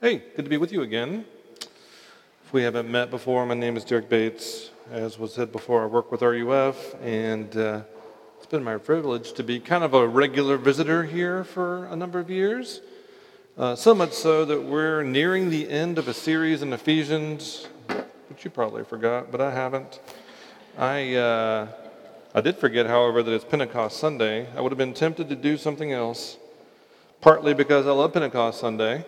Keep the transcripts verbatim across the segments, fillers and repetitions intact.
Hey, good to be with you again. If we haven't met before, my name is Derek Bates. As was said before, I work with R U F, and uh, it's been my privilege to be kind of a regular visitor here for a number of years. Uh, so much so that we're nearing the end of a series in Ephesians, which you probably forgot, but I haven't. I uh, I did forget, however, that it's Pentecost Sunday. I would have been tempted to do something else, partly because I love Pentecost Sunday.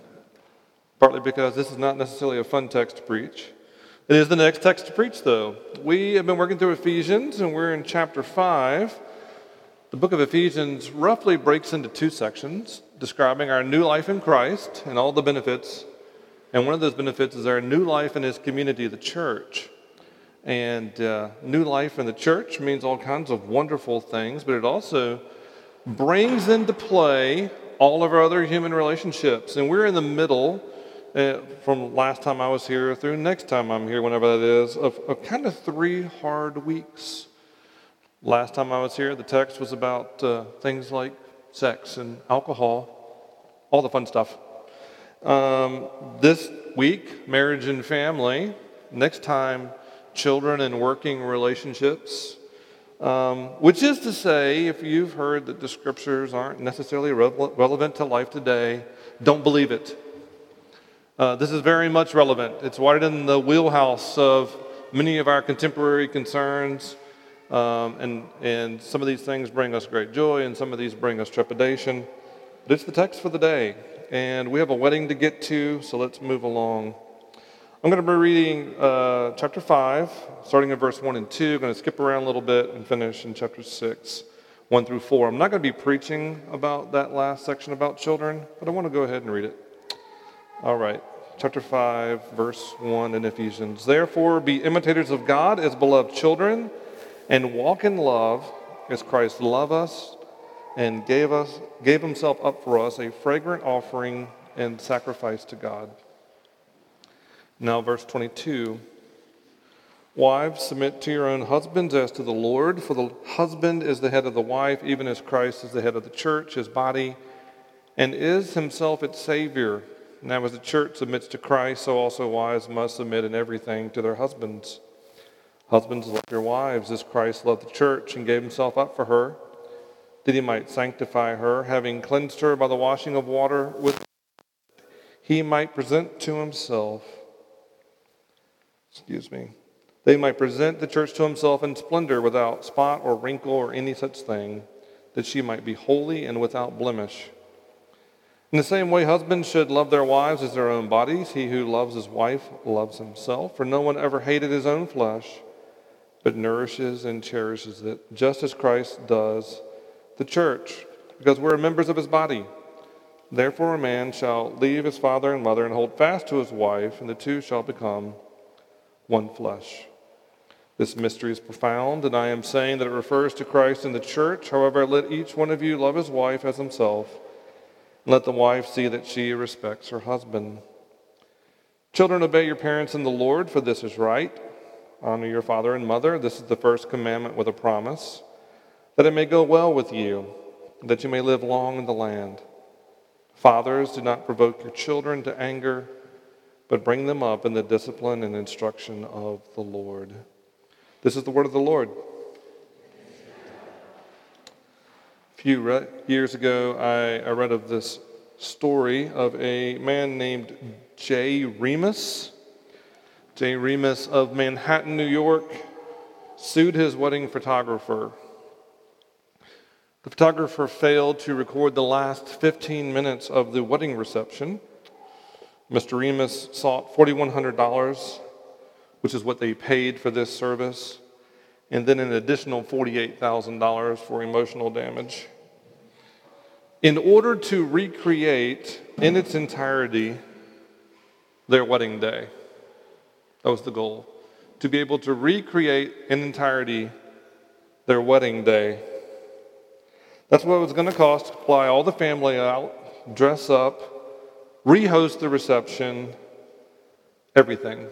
Partly because this is not necessarily a fun text to preach. It is the next text to preach, though. We have been working through Ephesians, and we're in chapter five. The book of Ephesians roughly breaks into two sections, describing our new life in Christ and all the benefits. And one of those benefits is our new life in His community, the church. And uh, new life in the church means all kinds of wonderful things, but it also brings into play all of our other human relationships. And we're in the middle, Uh, from last time I was here through next time I'm here, whenever that is, of, of kind of three hard weeks. Last time I was here, the text was about uh, things like sex and alcohol, all the fun stuff. Um, this week, marriage and family. Next time, children and working relationships. Um, which is to say, if you've heard that the scriptures aren't necessarily re- relevant to life today, don't believe it. Uh, this is very much relevant. It's right in the wheelhouse of many of our contemporary concerns, um, and, and some of these things bring us great joy, and some of these bring us trepidation. But it's the text for the day, and we have a wedding to get to, so let's move along. I'm going to be reading uh, chapter five, starting in verse one and two. I'm going to skip around a little bit and finish in chapter six, one through four. I'm not going to be preaching about that last section about children, but I want to go ahead and read it. All right, chapter five, verse one in Ephesians. Therefore, be imitators of God as beloved children, and walk in love as Christ loved us and gave us gave himself up for us, a fragrant offering and sacrifice to God. Now, verse twenty-two. Wives, submit to your own husbands as to the Lord, for the husband is the head of the wife, even as Christ is the head of the church, his body, and is himself its Savior. Now, as the church submits to Christ, so also wives must submit in everything to their husbands. Husbands, love your wives as Christ loved the church and gave himself up for her, that he might sanctify her, having cleansed her by the washing of water with he might present to himself, excuse me, they might present the church to himself in splendor, without spot or wrinkle or any such thing, that she might be holy and without blemish. In the same way, husbands should love their wives as their own bodies. He who loves his wife loves himself. For no one ever hated his own flesh, but nourishes and cherishes it, just as Christ does the church, because we're members of his body. Therefore, a man shall leave his father and mother and hold fast to his wife, and the two shall become one flesh. This mystery is profound, and I am saying that it refers to Christ and the church. However, let each one of you love his wife as himself. Let the wife see that she respects her husband. Children, obey your parents in the Lord, for this is right. Honor your father and mother. This is the first commandment with a promise, that it may go well with you, that you may live long in the land. Fathers, do not provoke your children to anger, but bring them up in the discipline and instruction of the Lord. This is the word of the Lord. A few re- years ago, I, I read of this story of a man named Jay Remus. Jay Remus of Manhattan, New York, sued his wedding photographer. The photographer failed to record the last fifteen minutes of the wedding reception. Mister Remus sought four thousand one hundred dollars, which is what they paid for this service, and then an additional forty-eight thousand dollars for emotional damage, in order to recreate in its entirety their wedding day. That was the goal, to be able to recreate in entirety their wedding day. That's what it was going to cost, to fly all the family out, dress up, rehost the reception, everything.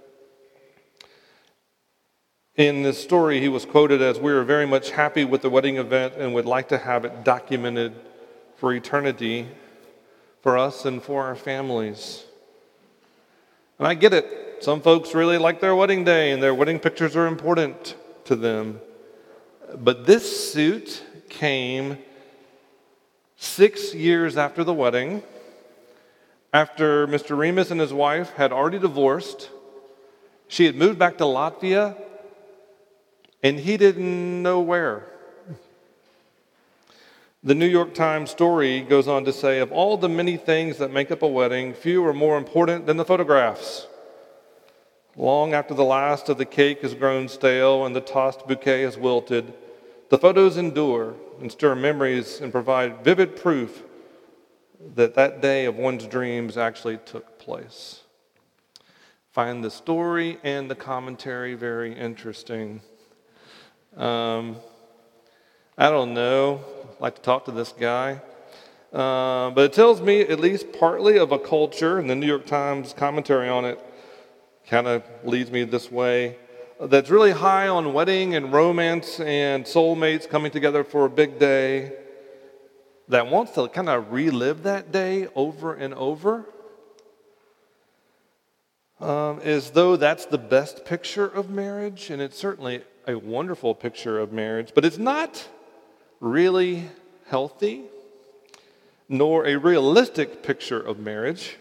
In this story, he was quoted as, "We are very much happy with the wedding event and would like to have it documented for eternity. for us and for our families. And I get it. Some folks really like their wedding day and their wedding pictures are important to them. But this suit came six years after the wedding, after Mister Remus and his wife had already divorced. She had moved back to Latvia, and he didn't know where. The New York Times story goes on to say, of all the many things that make up a wedding, few are more important than the photographs. Long after the last of the cake has grown stale and the tossed bouquet has wilted, the photos endure and stir memories and provide vivid proof that that day of one's dreams actually took place. Find the story and the commentary very interesting. Um, I don't know. I'd like to talk to this guy. Uh, but it tells me at least partly of a culture, and the New York Times commentary on it kind of leads me this way, that's really high on wedding and romance and soulmates coming together for a big day, that wants to kind of relive that day over and over, um, as though that's the best picture of marriage. And it's certainly a wonderful picture of marriage, but it's not really healthy, nor a realistic picture of marriage.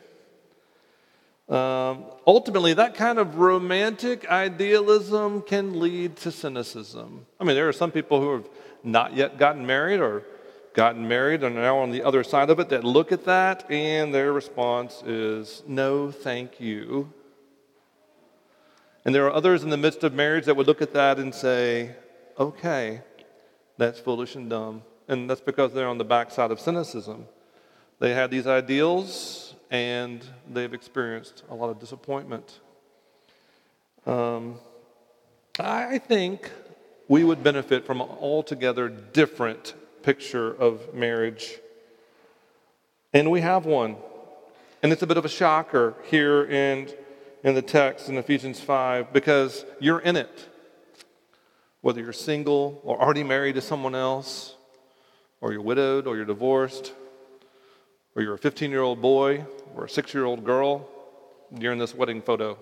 Um, ultimately, that kind of romantic idealism can lead to cynicism. I mean, there are some people who have not yet gotten married or gotten married and are now on the other side of it that look at that and their response is, no, thank you. And there are others in the midst of marriage that would look at that and say, okay, that's foolish and dumb. And that's because they're on the backside of cynicism. They had these ideals and they've experienced a lot of disappointment. Um, I think we would benefit from an altogether different picture of marriage. And we have one. And it's a bit of a shocker here in, in the text in Ephesians five, because you're in it. Whether you're single or already married to someone else, or you're widowed or you're divorced, or you're a fifteen-year-old boy or a six-year-old girl, you're in this wedding photo.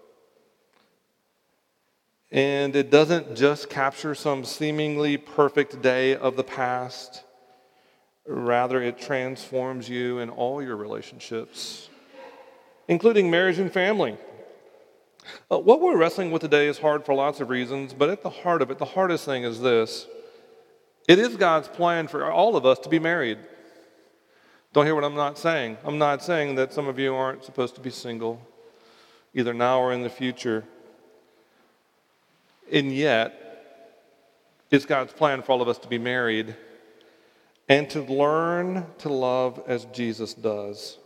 And it doesn't just capture some seemingly perfect day of the past. Rather, it transforms you in all your relationships, including marriage and family. Uh, what we're wrestling with today is hard for lots of reasons, but at the heart of it, the hardest thing is this. It is God's plan for all of us to be married. Don't hear what I'm not saying. I'm not saying that some of you aren't supposed to be single, either now or in the future. And yet, it's God's plan for all of us to be married and to learn to love as Jesus does.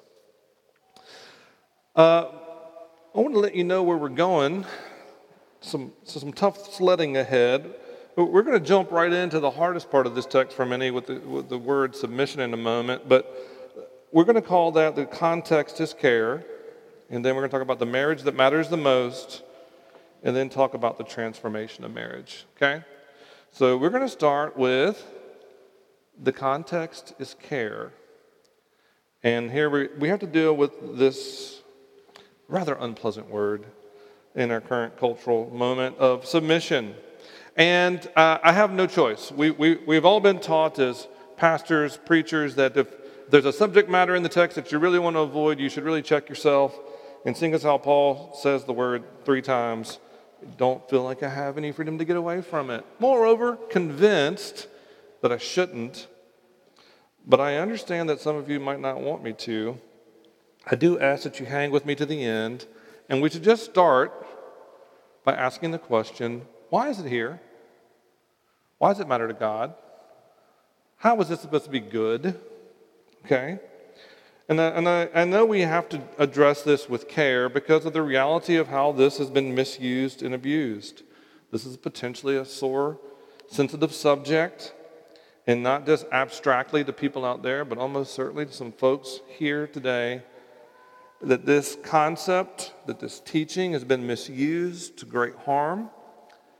Uh, I want to let you know where we're going. Some, so some tough sledding ahead. But we're going to jump right into the hardest part of this text for many with the, with the word submission in a moment. But we're going to call that the context is care. And then we're going to talk about the marriage that matters the most. And then talk about the transformation of marriage. Okay? So we're going to start with the context is care. And here we, we have to deal with this rather unpleasant word in our current cultural moment of submission. And uh, I have no choice. We, we, we've all been taught as pastors, preachers, that if there's a subject matter in the text that you really want to avoid, you should really check yourself. And seeing as how Paul says the word three times, don't feel like I have any freedom to get away from it. Moreover, convinced that I shouldn't, but I understand that some of you might not want me to. I do ask that you hang with me to the end, and we should just start by asking the question, why is it here? Why does it matter to God? How is this supposed to be good? Okay? And, I, and I, I know we have to address this with care because of the reality of how this has been misused and abused. This is potentially a sore, sensitive subject, and not just abstractly to people out there, but almost certainly to some folks here today, that this concept, that this teaching has been misused to great harm.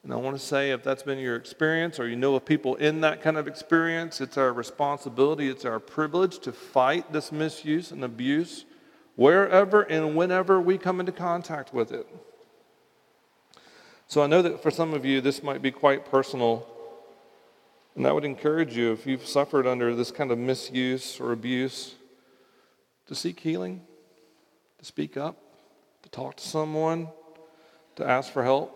And I want to say, if that's been your experience, or you know of people in that kind of experience, it's our responsibility, it's our privilege to fight this misuse and abuse wherever and whenever we come into contact with it. So I know that for some of you, this might be quite personal. And I would encourage you, if you've suffered under this kind of misuse or abuse, to seek healing, to speak up, to talk to someone, to ask for help.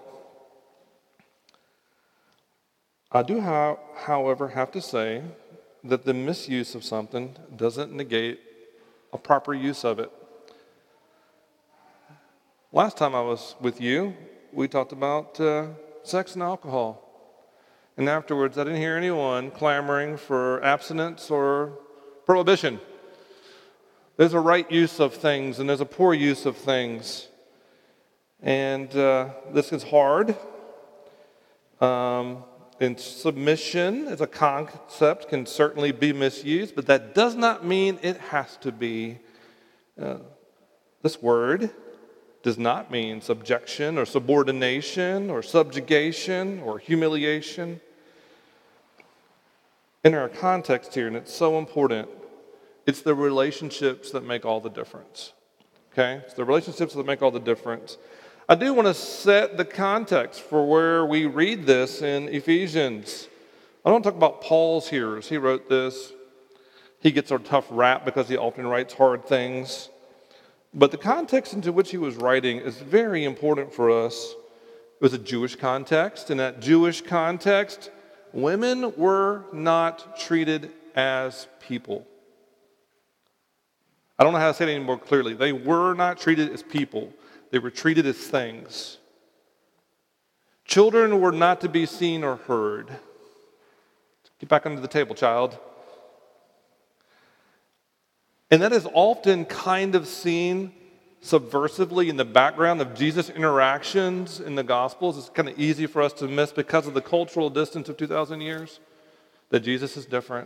I do, how, however, have to say that the misuse of something doesn't negate a proper use of it. Last time I was with you, we talked about uh, sex and alcohol. And afterwards, I didn't hear anyone clamoring for abstinence or prohibition. There's a right use of things, and there's a poor use of things. And uh, this is hard. Um, and submission as a concept can certainly be misused, but that does not mean it has to be. Uh, this word does not mean subjection or subordination or subjugation or humiliation. In our context here, and it's so important, it's the relationships that make all the difference. Okay? It's the relationships that make all the difference. I do want to set the context for where we read this in Ephesians. I don't talk about Paul's hearers. He wrote this. He gets a tough rap because he often writes hard things. But the context into which he was writing is very important for us. It was a Jewish context. In that Jewish context, women were not treated as people. I don't know how to say it any more clearly. They were not treated as people. They were treated as things. Children were not to be seen or heard. Get back under the table, child. And that is often kind of seen subversively in the background of Jesus' interactions in the Gospels. It's kind of easy for us to miss because of the cultural distance of two thousand years, that Jesus is different.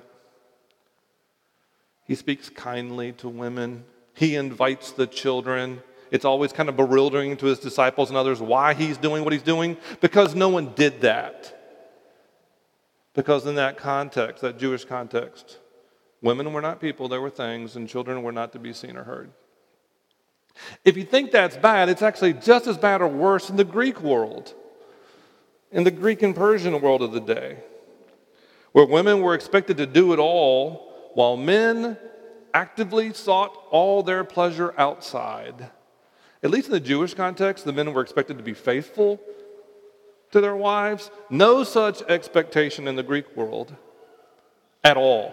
He speaks kindly to women. He invites the children. It's always kind of bewildering to his disciples and others why he's doing what he's doing, because no one did that. Because in that context, that Jewish context, women were not people, they were things, and children were not to be seen or heard. If you think that's bad, it's actually just as bad or worse in the Greek world, in the Greek and Persian world of the day, where women were expected to do it all while men actively sought all their pleasure outside. At least in the Jewish context, the men were expected to be faithful to their wives. No such expectation in the Greek world at all.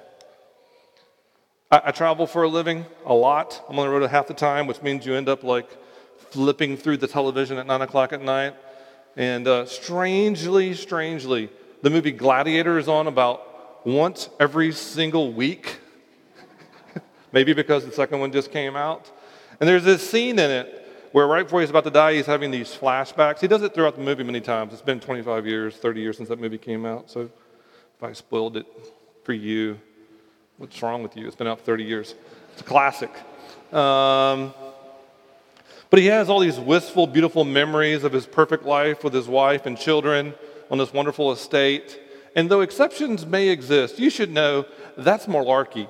I, I travel for a living a lot. I'm on the road half the time, which means you end up like flipping through the television at nine o'clock at night. And uh, strangely, strangely, the movie Gladiator is on about once every single week. Maybe because the second one just came out. And there's this scene in it where right before he's about to die, he's having these flashbacks. He does it throughout the movie many times. It's been twenty-five years, thirty years since that movie came out. So if I spoiled it for you, what's wrong with you? It's been out thirty years. It's a classic. Um, but he has all these wistful, beautiful memories of his perfect life with his wife and children on this wonderful estate. And though exceptions may exist, you should know that's malarkey.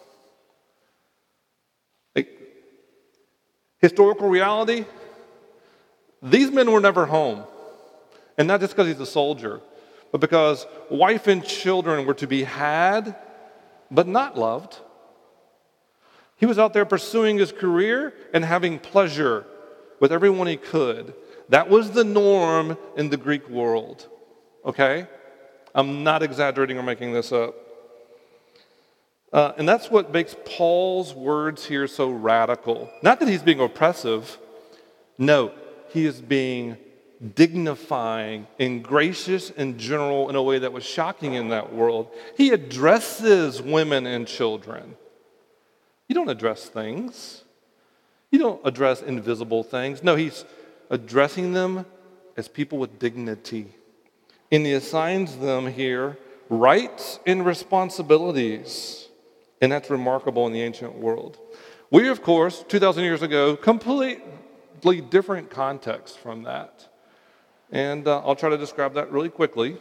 Historical reality, these men were never home. And not just because he's a soldier, but because wife and children were to be had, but not loved. He was out there pursuing his career and having pleasure with everyone he could. That was the norm in the Greek world, okay? I'm not exaggerating or making this up. Uh, and that's what makes Paul's words here so radical. Not that he's being oppressive. No, he is being dignifying and gracious and general in a way that was shocking in that world. He addresses women and children. You don't address things. You don't address invisible things. No, he's addressing them as people with dignity. And he assigns them here rights and responsibilities. And that's remarkable in the ancient world. We, of course, two thousand years ago, completely different context from that. And uh, I'll try to describe that really quickly.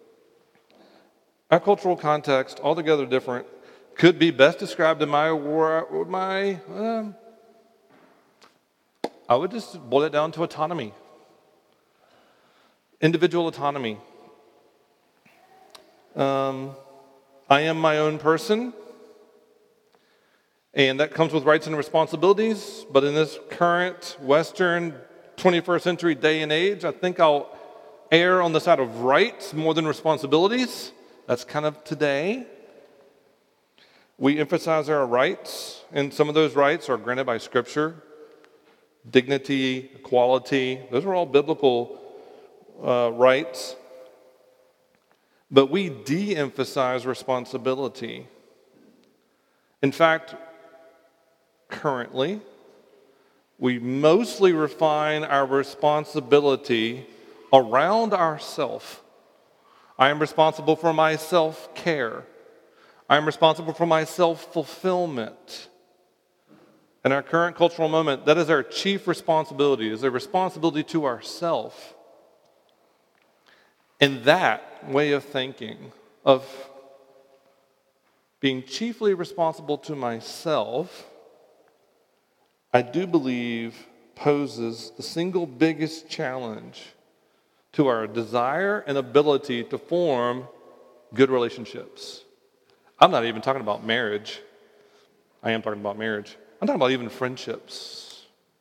Our cultural context, altogether different, could be best described in my, my um, I would just boil it down to autonomy. Individual autonomy. Um, I am my own person, and that comes with rights and responsibilities, but in this current Western twenty-first century day and age, I think I'll err on the side of rights more than responsibilities. That's kind of today. We emphasize our rights, and some of those rights are granted by Scripture. Dignity, equality, those are all biblical uh, rights. But we de-emphasize responsibility. In fact, currently, we mostly refine our responsibility around ourself. I am responsible for my self-care. I am responsible for my self-fulfillment. In our current cultural moment, that is our chief responsibility, is a responsibility to ourselves. And that way of thinking, of being chiefly responsible to myself, I do believe poses the single biggest challenge to our desire and ability to form good relationships. I'm not even talking about marriage. I am talking about marriage. I'm talking about even friendships.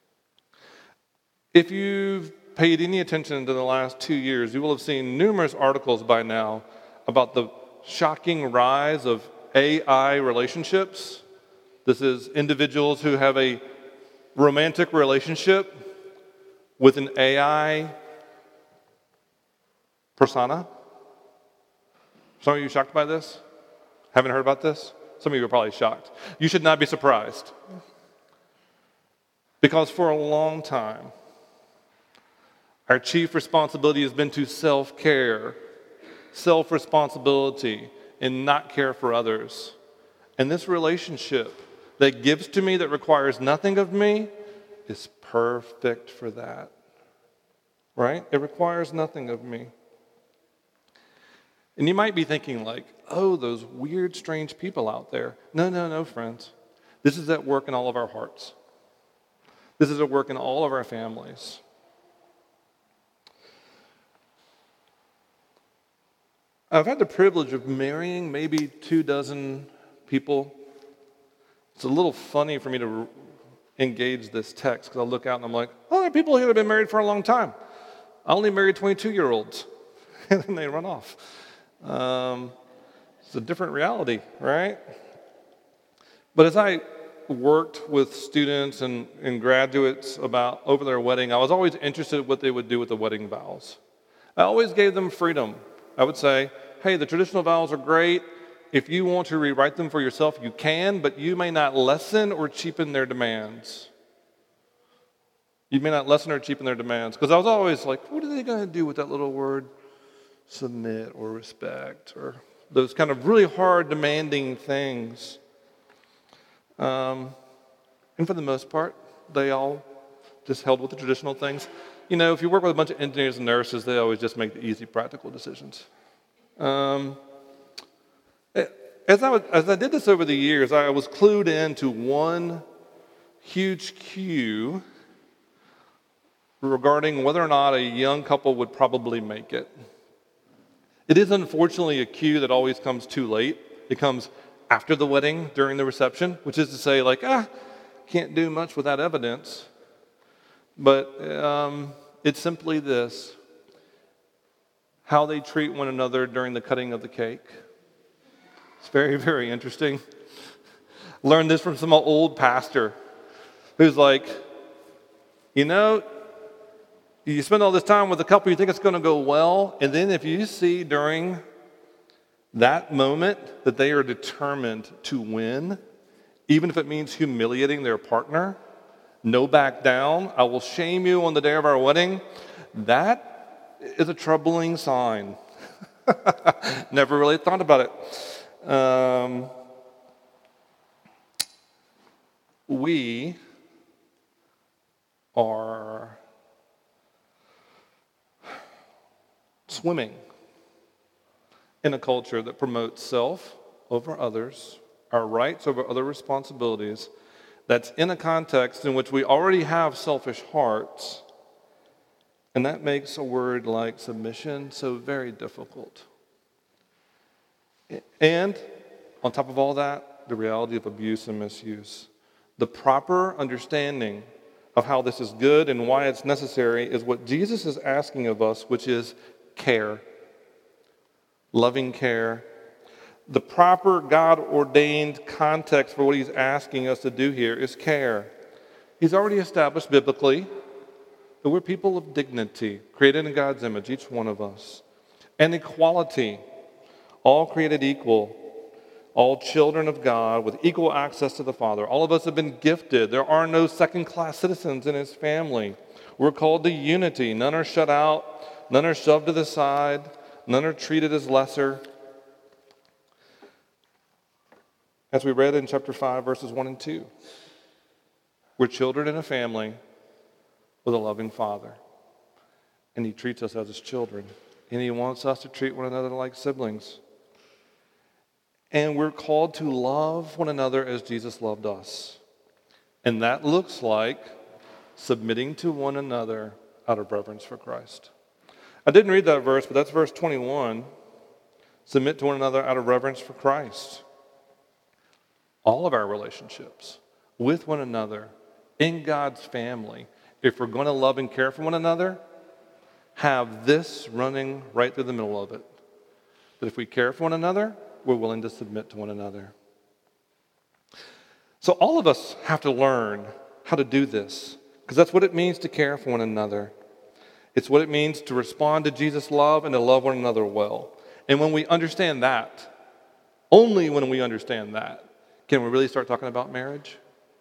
If you've paid any attention to the last two years, you will have seen numerous articles by now about the shocking rise of A I relationships. This is individuals who have a romantic relationship with an A I persona. Some of you shocked by this? Haven't heard about this? Some of you are probably shocked. You should not be surprised. Because for a long time, our chief responsibility has been to self-care, self-responsibility, and not care for others. And this relationship that gives to me, that requires nothing of me, is perfect for that. Right? It requires nothing of me. And you might be thinking like, oh, those weird, strange people out there. No, no, no, friends. This is at work in all of our hearts. This is at work in all of our families. I've had the privilege of marrying maybe two dozen people. It's a little funny for me to re- engage this text because I look out and I'm like, oh, there are people here that have been married for a long time. I only married twenty-two-year-olds. And then they run off. Um, it's a different reality, right? But as I worked with students and, and graduates about over their wedding, I was always interested in what they would do with the wedding vows. I always gave them freedom. I would say, hey, the traditional vows are great. If you want to rewrite them for yourself, you can, but you may not lessen or cheapen their demands. You may not lessen or cheapen their demands. Because I was always like, what are they going to do with that little word? Submit or respect, or those kind of really hard, demanding things. Um, and for the most part, they all just held with the traditional things. You know, if you work with a bunch of engineers and nurses, they always just make the easy, practical decisions. Um, as I was, as I did this over the years, I was clued into one huge cue regarding whether or not a young couple would probably make it. It is unfortunately a cue that always comes too late. It comes after the wedding, during the reception, which is to say, like, ah, can't do much without evidence. But um, it's simply this: how they treat one another during the cutting of the cake. It's very, very interesting. Learned this from some old pastor who's like, you know, you spend all this time with a couple, you think it's going to go well, and then if you see during that moment that they are determined to win, even if it means humiliating their partner, no back down, I will shame you on the day of our wedding, that is a troubling sign. Never really thought about it. Um, we are swimming in a culture that promotes self over others, our rights over other responsibilities, that's in a context in which we already have selfish hearts, and that makes a word like submission so very difficult. And on top of all that, the reality of abuse and misuse. The proper understanding of how this is good and why it's necessary is what Jesus is asking of us, which is care, loving care. The proper God-ordained context for what he's asking us to do here is care. He's already established biblically that we're people of dignity, created in God's image, each one of us, and equality, all created equal, all children of God with equal access to the Father. All of us have been gifted. There are no second-class citizens in his family. We're called to unity. None are shut out. None are shoved to the side. None are treated as lesser. As we read in chapter five, verses one and two, we're children in a family with a loving Father. And he treats us as his children. And he wants us to treat one another like siblings. And we're called to love one another as Jesus loved us. And that looks like submitting to one another out of reverence for Christ. I didn't read that verse, but that's verse twenty-one. Submit to one another out of reverence for Christ. All of our relationships with one another in God's family, if we're going to love and care for one another, have this running right through the middle of it. That if we care for one another, we're willing to submit to one another. So all of us have to learn how to do this, because that's what it means to care for one another. It's what it means to respond to Jesus' love and to love one another well. And when we understand that, only when we understand that, can we really start talking about marriage?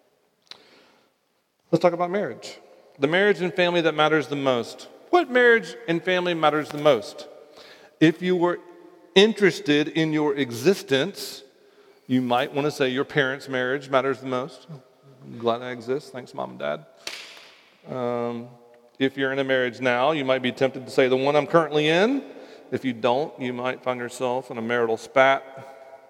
Let's talk about marriage. The marriage and family that matters the most. What marriage and family matters the most? If you were interested in your existence, you might want to say your parents' marriage matters the most. I'm glad I exist. Thanks, Mom and Dad. Um, if you're in a marriage now, you might be tempted to say the one I'm currently in. If you don't, you might find yourself in a marital spat.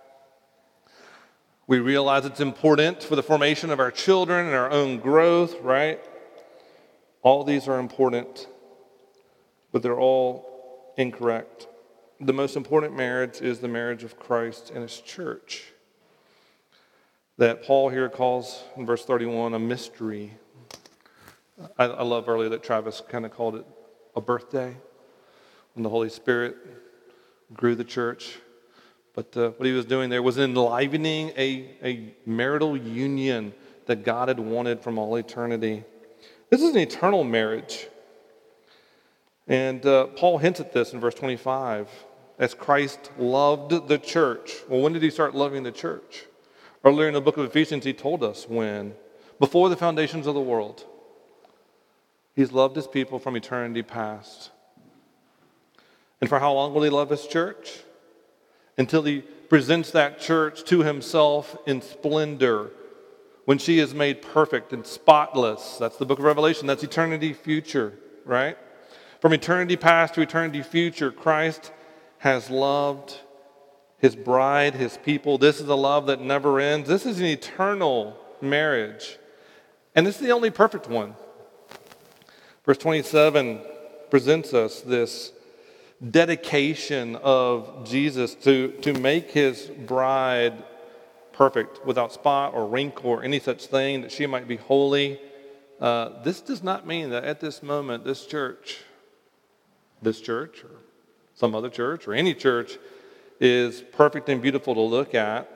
We realize it's important for the formation of our children and our own growth, right? All these are important, but they're all incorrect. The most important marriage is the marriage of Christ and his church, that Paul here calls in verse thirty-one a mystery. I, I love earlier that Travis kind of called it a birthday when the Holy Spirit grew the church. But uh, what he was doing there was enlivening a, a marital union that God had wanted from all eternity. This is an eternal marriage. And uh, Paul hints at this in verse twenty-five. As Christ loved the church. Well, when did he start loving the church? Earlier in the book of Ephesians, he told us when. Before the foundations of the world. He's loved his people from eternity past. And for how long will he love his church? Until he presents that church to himself in splendor. When she is made perfect and spotless. That's the book of Revelation. That's eternity future, right? From eternity past to eternity future, Christ has loved his bride, his people. This is a love that never ends. This is an eternal marriage. And this is the only perfect one. Verse twenty-seven presents us this dedication of Jesus to, to make his bride perfect, without spot or wrinkle or any such thing, that she might be holy. Uh, this does not mean that at this moment, this church, this church, or some other church, or any church, is perfect and beautiful to look at.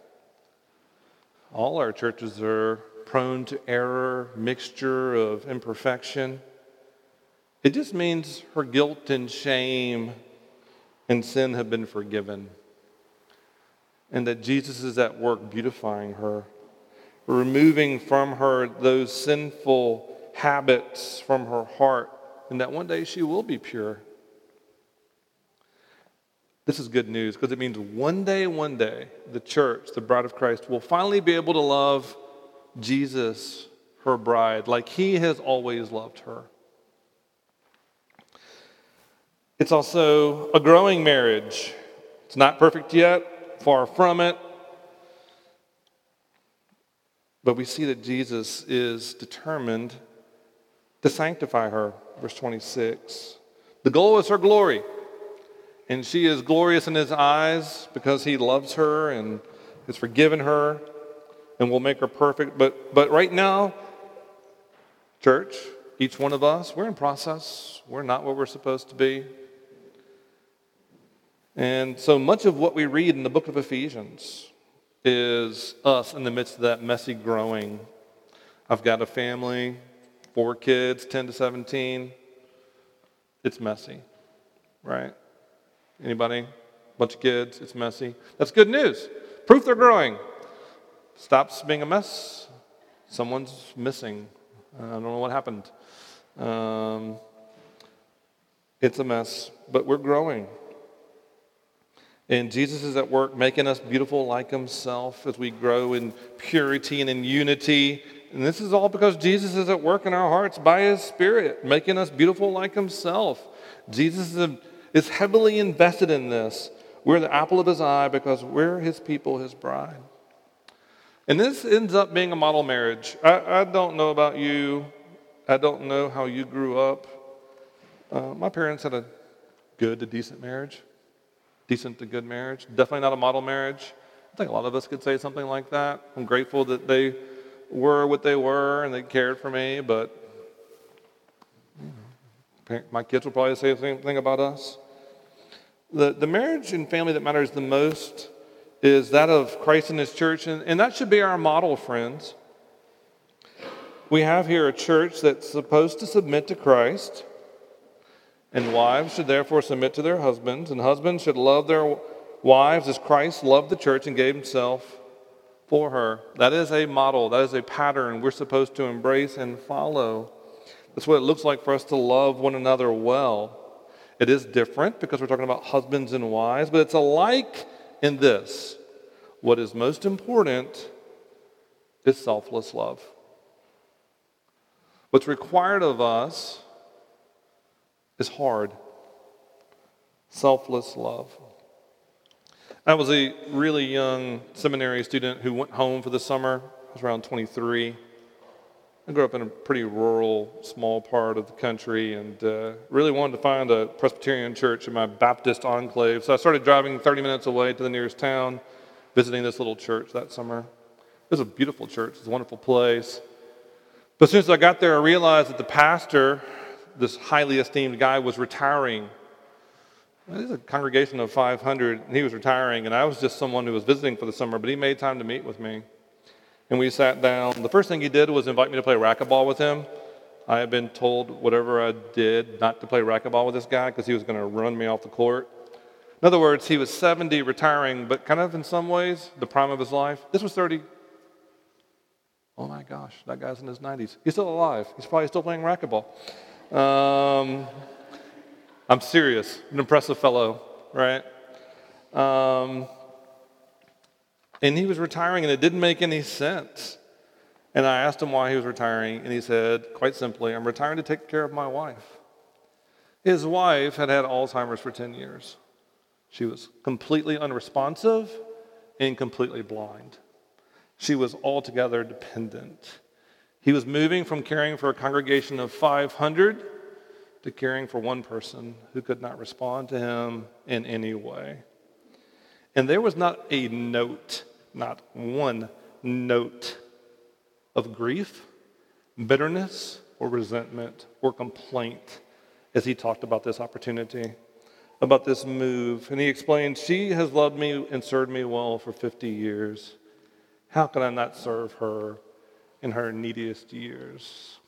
All our churches are prone to error, mixture of imperfection. It just means her guilt and shame and sin have been forgiven. And that Jesus is at work beautifying her, removing from her those sinful habits from her heart, and that one day she will be pure. This is good news because it means one day, one day, the church, the bride of Christ, will finally be able to love Jesus, her bride, like he has always loved her. It's also a growing marriage. It's not perfect yet, far from it. But we see that Jesus is determined to sanctify her. Verse twenty-six. The goal is her glory. And she is glorious in his eyes because he loves her and has forgiven her and will make her perfect. But, but right now, church, each one of us, we're in process. We're not what we're supposed to be. And so much of what we read in the book of Ephesians is us in the midst of that messy growing. I've got a family, four kids, ten to seventeen. It's messy, right? Anybody? Bunch of kids, it's messy. That's good news. Proof they're growing. Stops being a mess. Someone's missing. I don't know what happened. Um, it's a mess, but we're growing. And Jesus is at work making us beautiful like himself as we grow in purity and in unity. And this is all because Jesus is at work in our hearts by his Spirit, making us beautiful like himself. Jesus is, is heavily invested in this. We're the apple of his eye because we're his people, his bride. And this ends up being a model marriage. I, I don't know about you. I don't know how you grew up. Uh, my parents had a good to decent marriage. Decent to good marriage. Definitely not a model marriage. I think a lot of us could say something like that. I'm grateful that they were what they were and they cared for me, but you know, my kids will probably say the same thing about us. The, the marriage and family that matters the most is that of Christ and his church, and, and that should be our model, friends. We have here a church that's supposed to submit to Christ, and wives should therefore submit to their husbands, and husbands should love their wives as Christ loved the church and gave himself for her. That is a model. That is a pattern we're supposed to embrace and follow. That's what it looks like for us to love one another well. It is different because we're talking about husbands and wives, but it's alike in this. What is most important is selfless love. What's required of us is hard. Selfless love. I was a really young seminary student who went home for the summer. I was around twenty-three. I grew up in a pretty rural, small part of the country and uh, really wanted to find a Presbyterian church in my Baptist enclave. So I started driving thirty minutes away to the nearest town, visiting this little church that summer. It was a beautiful church. It's a wonderful place. But as soon as I got there, I realized that the pastor, this highly esteemed guy, was retiring. There's a congregation of five hundred, and he was retiring, and I was just someone who was visiting for the summer, but he made time to meet with me. And we sat down. The first thing he did was invite me to play racquetball with him. I had been told whatever I did not to play racquetball with this guy because he was going to run me off the court. In other words, he was seventy, retiring, but kind of in some ways, the prime of his life. This was thirty. Oh my gosh, that guy's in his nineties. He's still alive. He's probably still playing racquetball. Um, I'm serious. An impressive fellow, right? Um, and he was retiring, and it didn't make any sense. And I asked him why he was retiring, and he said, quite simply, I'm retiring to take care of my wife. His wife had had Alzheimer's for ten years. She was completely unresponsive and completely blind. She was altogether dependent. He was moving from caring for a congregation of five hundred to caring for one person who could not respond to him in any way. And there was not a note, not one note of grief, bitterness, or resentment, or complaint as he talked about this opportunity, about this move. And he explained, she has loved me and served me well for fifty years. How can I not serve her in her neediest years?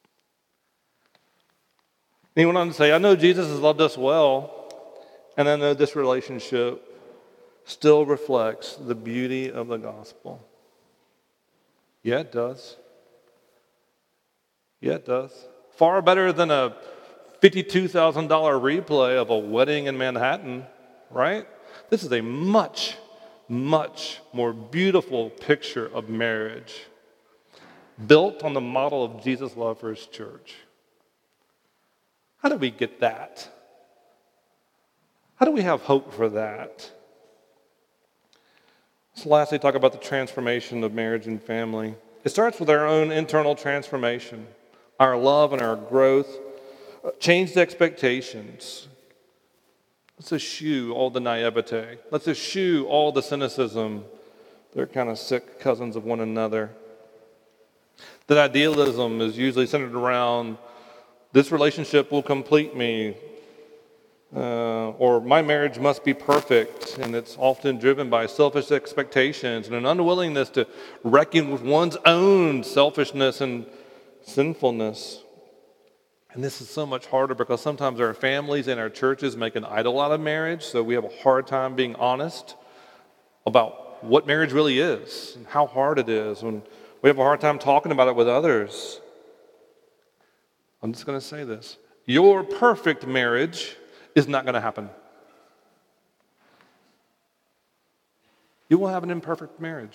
And he went on to say, I know Jesus has loved us well, and I know this relationship still reflects the beauty of the gospel. Yeah, it does. Yeah, it does. Far better than a fifty-two thousand dollars replay of a wedding in Manhattan, right? This is a much, much more beautiful picture of marriage built on the model of Jesus' love for his church. How do we get that? How do we have hope for that? Let's lastly talk about the transformation of marriage and family. It starts with our own internal transformation, our love and our growth, changed expectations. Let's eschew all the naivete. Let's eschew all the cynicism. They're kind of sick cousins of one another. That idealism is usually centered around this relationship will complete me, uh, or my marriage must be perfect, and it's often driven by selfish expectations and an unwillingness to reckon with one's own selfishness and sinfulness. And this is so much harder because sometimes our families and our churches make an idol out of marriage, so we have a hard time being honest about what marriage really is and how hard it is, and we have a hard time talking about it with others. I'm just going to say this. Your perfect marriage is not going to happen. You will have an imperfect marriage.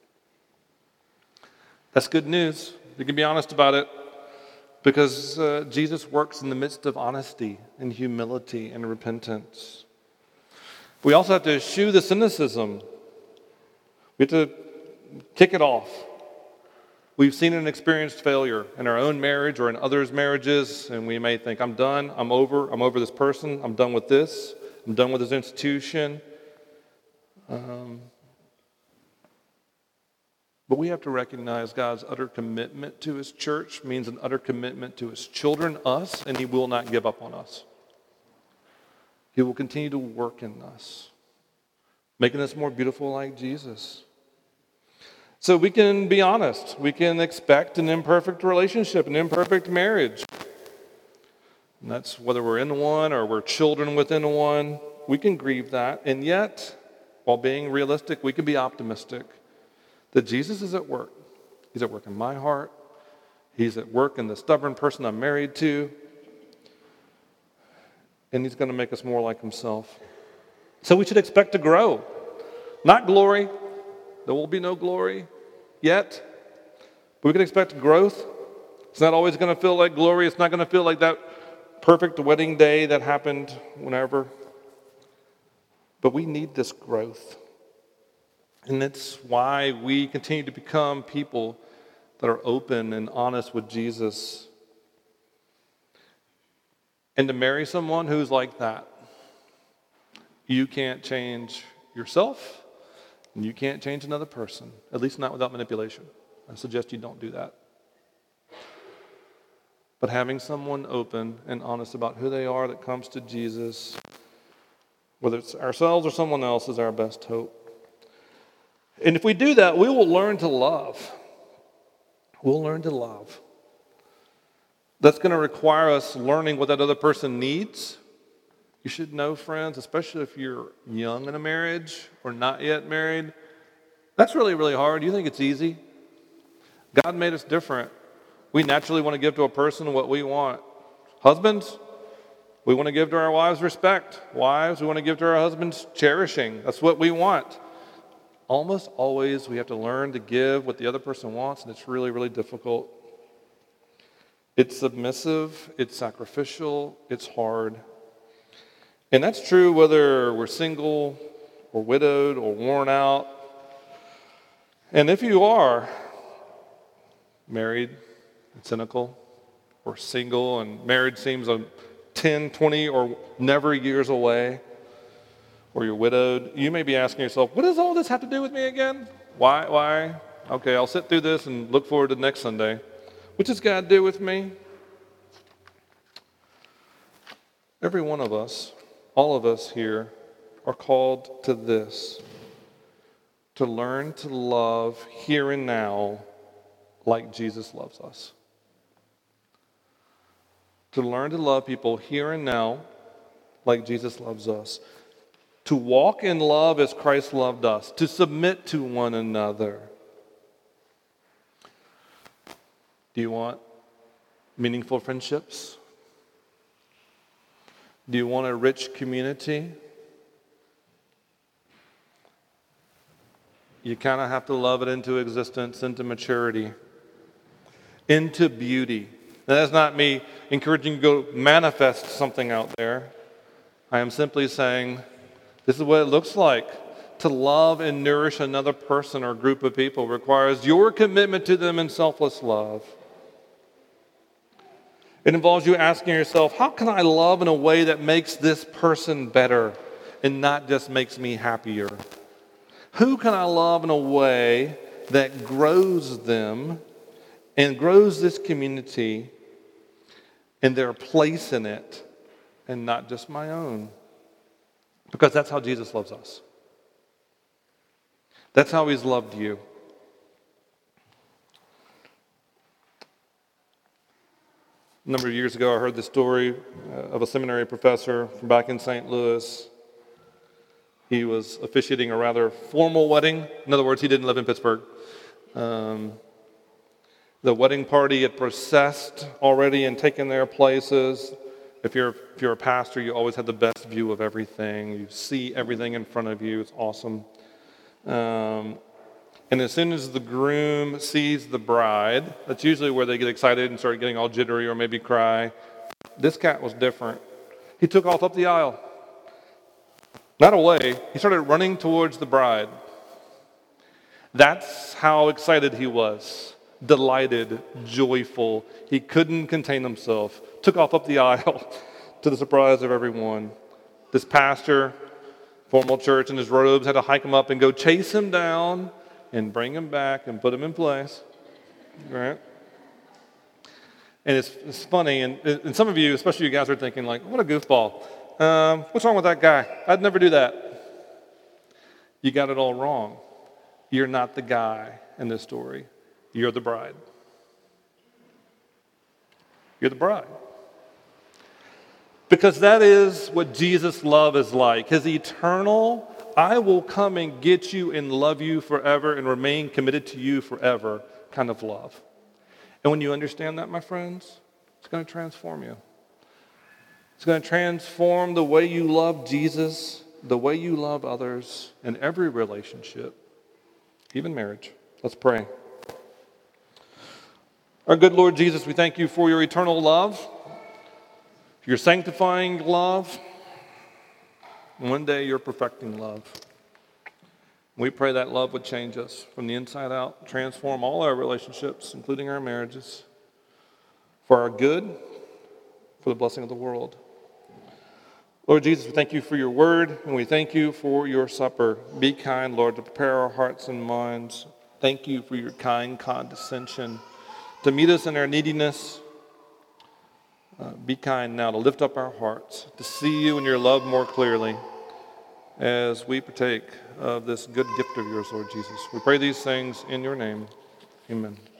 That's good news. You can be honest about it because uh, Jesus works in the midst of honesty and humility and repentance. We also have to eschew the cynicism. We have to kick it off. We've seen and experienced failure in our own marriage or in others' marriages, and we may think, I'm done, I'm over, I'm over this person, I'm done with this, I'm done with this institution. Um, but we have to recognize God's utter commitment to His church means an utter commitment to His children, us, and He will not give up on us. He will continue to work in us, making us more beautiful like Jesus. So we can be honest. We can expect an imperfect relationship, an imperfect marriage. And that's whether we're in one or we're children within one. We can grieve that. And yet, while being realistic, we can be optimistic that Jesus is at work. He's at work in my heart. He's at work in the stubborn person I'm married to. And He's going to make us more like Himself. So we should expect to grow. Not glory. There will be no glory yet, but we can expect growth. It's not always going to feel like glory. It's not going to feel like that perfect wedding day that happened whenever. But we need this growth. And that's why we continue to become people that are open and honest with Jesus. And to marry someone who's like that, you can't change yourself. And you can't change another person, at least not without manipulation. I suggest you don't do that. But having someone open and honest about who they are that comes to Jesus, whether it's ourselves or someone else, is our best hope. And if we do that, we will learn to love. We'll learn to love. That's going to require us learning what that other person needs. You should know, friends, especially if you're young in a marriage or not yet married, that's really, really hard. You think it's easy? God made us different. We naturally want to give to a person what we want. Husbands, we want to give to our wives respect. Wives, we want to give to our husbands cherishing. That's what we want. Almost always we have to learn to give what the other person wants, and it's really, really difficult. It's submissive, it's sacrificial, it's hard. And that's true whether we're single or widowed or worn out. And if you are married and cynical, or single and marriage seems a ten, twenty, or never years away, or you're widowed, you may be asking yourself, what does all this have to do with me again? Why? Why? Okay, I'll sit through this and look forward to next Sunday. What does God do with me? Every one of us, all of us here, are called to this, to learn to love here and now like Jesus loves us. To learn to love people here and now like Jesus loves us. To walk in love as Christ loved us. To submit to one another. Do you want meaningful friendships? Do you want a rich community? You kind of have to love it into existence, into maturity, into beauty. Now, that's not me encouraging you to go manifest something out there. I am simply saying, this is what it looks like. To love and nourish another person or group of people requires your commitment to them in selfless love. It involves you asking yourself, how can I love in a way that makes this person better and not just makes me happier? Who can I love in a way that grows them and grows this community and their place in it and not just my own? Because that's how Jesus loves us. That's how he's loved you. A number of years ago, I heard the story uh, of a seminary professor from back in Saint Louis. He was officiating a rather formal wedding. In other words, he didn't live in Pittsburgh. Um, the wedding party had processed already and taken their places. If you're, if you're a pastor, you always have the best view of everything. You see everything in front of you. It's awesome. Um, and as soon as the groom sees the bride, that's usually where they get excited and start getting all jittery or maybe cry. This cat was different. He took off up the aisle. Not away. He started running towards the bride. That's how excited he was. Delighted, joyful. He couldn't contain himself. Took off up the aisle to the surprise of everyone. This pastor, formal church in his robes, had to hike him up and go chase him down and bring him back and put him in place. Right? And it's, it's funny, and, and some of you, especially you guys, are thinking like, what a goofball. Um, what's wrong with that guy? I'd never do that. You got it all wrong. You're not the guy in this story. You're the bride. You're the bride. Because that is what Jesus' love is like. His eternal, I will come and get you and love you forever and remain committed to you forever kind of love. And when you understand that, my friends, it's going to transform you. It's going to transform the way you love Jesus, the way you love others in every relationship, even marriage. Let's pray. Our good Lord Jesus, we thank you for your eternal love, your sanctifying love, and one day your perfecting love. We pray that love would change us from the inside out, transform all our relationships, including our marriages, for our good, for the blessing of the world. Lord Jesus, we thank you for your word, and we thank you for your supper. Be kind, Lord, to prepare our hearts and minds. Thank you for your kind condescension to meet us in our neediness. Uh, be kind now to lift up our hearts, to see you and your love more clearly as we partake of this good gift of yours, Lord Jesus. We pray these things in your name. Amen.